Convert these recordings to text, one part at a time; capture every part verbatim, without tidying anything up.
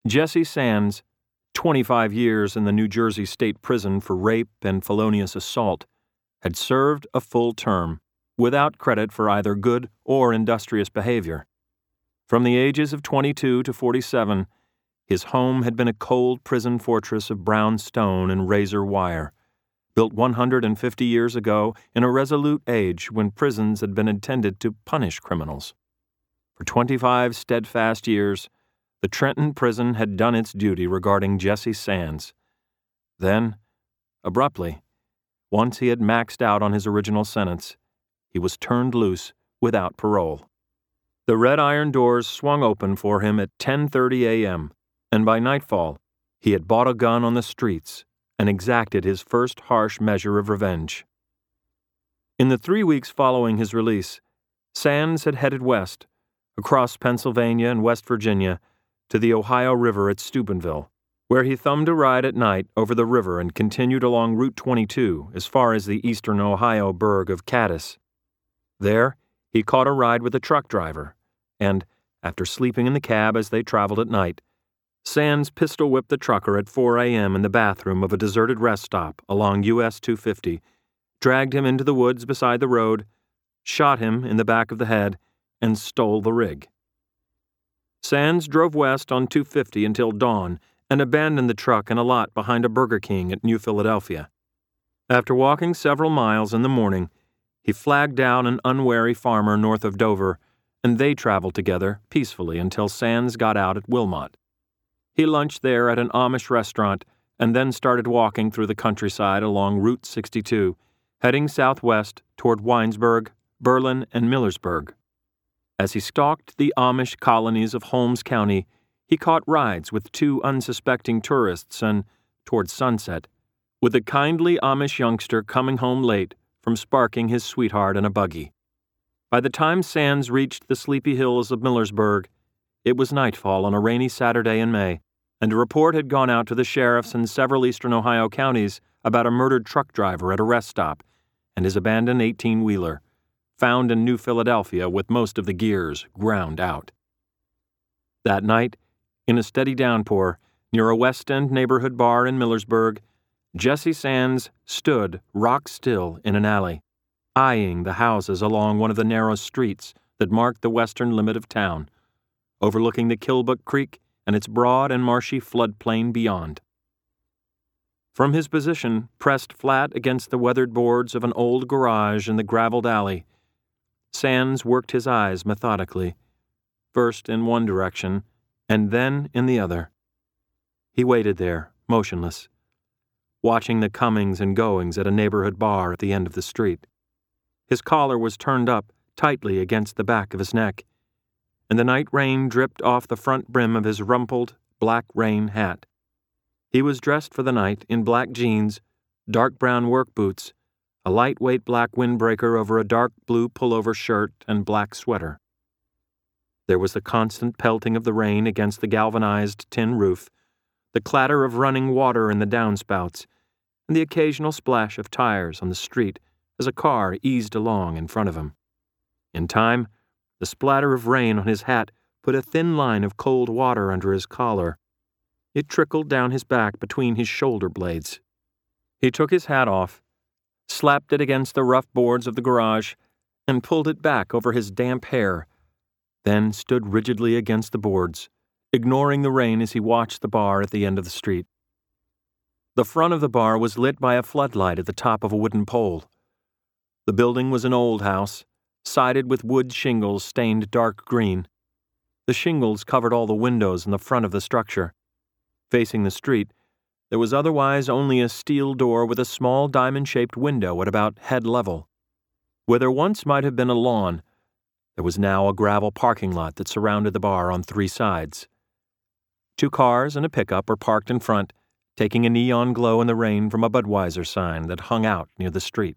Jesse Sands, twenty-five years in the New Jersey State Prison for rape and felonious assault, had served a full term, without credit for either good or industrious behavior. From the ages of twenty-two to forty-seven, his home had been a cold prison fortress of brown stone and razor wire, built one hundred fifty years ago in a resolute age when prisons had been intended to punish criminals. For twenty-five steadfast years, the Trenton prison had done its duty regarding Jesse Sands. Then, abruptly, once he had maxed out on his original sentence, he was turned loose without parole. The red iron doors swung open for him at ten thirty a.m., and by nightfall, he had bought a gun on the streets and exacted his first harsh measure of revenge. In the three weeks following his release, Sands had headed west, across Pennsylvania and West Virginia, to the Ohio River at Steubenville, where he thumbed a ride at night over the river and continued along Route twenty-two as far as the eastern Ohio burg of Cadiz. There, he caught a ride with a truck driver, and, after sleeping in the cab as they traveled at night, Sands pistol-whipped the trucker at four a.m. in the bathroom of a deserted rest stop along U S two fifty, dragged him into the woods beside the road, shot him in the back of the head, and stole the rig. Sands drove west on two fifty until dawn and abandoned the truck in a lot behind a Burger King at New Philadelphia. After walking several miles in the morning, he flagged down an unwary farmer north of Dover, and they traveled together peacefully until Sands got out at Wilmot. He lunched there at an Amish restaurant and then started walking through the countryside along Route sixty-two, heading southwest toward Winesburg, Berlin, and Millersburg. As he stalked the Amish colonies of Holmes County, he caught rides with two unsuspecting tourists and, toward sunset, with a kindly Amish youngster coming home late from sparking his sweetheart in a buggy. By the time Sands reached the sleepy hills of Millersburg, it was nightfall on a rainy Saturday in May, and a report had gone out to the sheriffs in several eastern Ohio counties about a murdered truck driver at a rest stop and his abandoned eighteen-wheeler, found in New Philadelphia with most of the gears ground out. That night, in a steady downpour, near a West End neighborhood bar in Millersburg, Jesse Sands stood rock-still in an alley, eyeing the houses along one of the narrow streets that marked the western limit of town, overlooking the Killbuck Creek and its broad and marshy floodplain beyond. From his position, pressed flat against the weathered boards of an old garage in the graveled alley, Sands worked his eyes methodically, first in one direction and then in the other. He waited there, motionless, watching the comings and goings at a neighborhood bar at the end of the street. His collar was turned up tightly against the back of his neck, and the night rain dripped off the front brim of his rumpled, black rain hat. He was dressed for the night in black jeans, dark brown work boots, a lightweight black windbreaker over a dark blue pullover shirt and black sweater. There was the constant pelting of the rain against the galvanized tin roof, the clatter of running water in the downspouts, and the occasional splash of tires on the street as a car eased along in front of him. In time, the splatter of rain on his hat put a thin line of cold water under his collar. It trickled down his back between his shoulder blades. He took his hat off, slapped it against the rough boards of the garage, and pulled it back over his damp hair, then stood rigidly against the boards, ignoring the rain as he watched the bar at the end of the street. The front of the bar was lit by a floodlight at the top of a wooden pole. The building was an old house, sided with wood shingles stained dark green. The shingles covered all the windows in the front of the structure. Facing the street, there was otherwise only a steel door with a small diamond-shaped window at about head level. Where there once might have been a lawn, there was now a gravel parking lot that surrounded the bar on three sides. Two cars and a pickup were parked in front, taking a neon glow in the rain from a Budweiser sign that hung out near the street.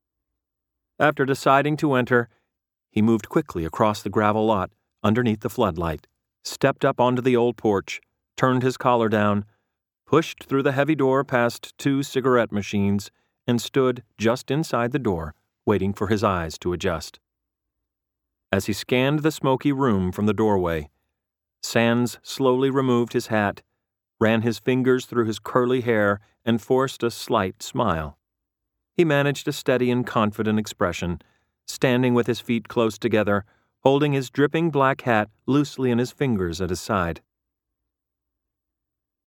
After deciding to enter, he moved quickly across the gravel lot underneath the floodlight, stepped up onto the old porch, turned his collar down, pushed through the heavy door past two cigarette machines, and stood just inside the door, waiting for his eyes to adjust. As he scanned the smoky room from the doorway, Sands slowly removed his hat, ran his fingers through his curly hair, and forced a slight smile. He managed a steady and confident expression, standing with his feet close together, holding his dripping black hat loosely in his fingers at his side.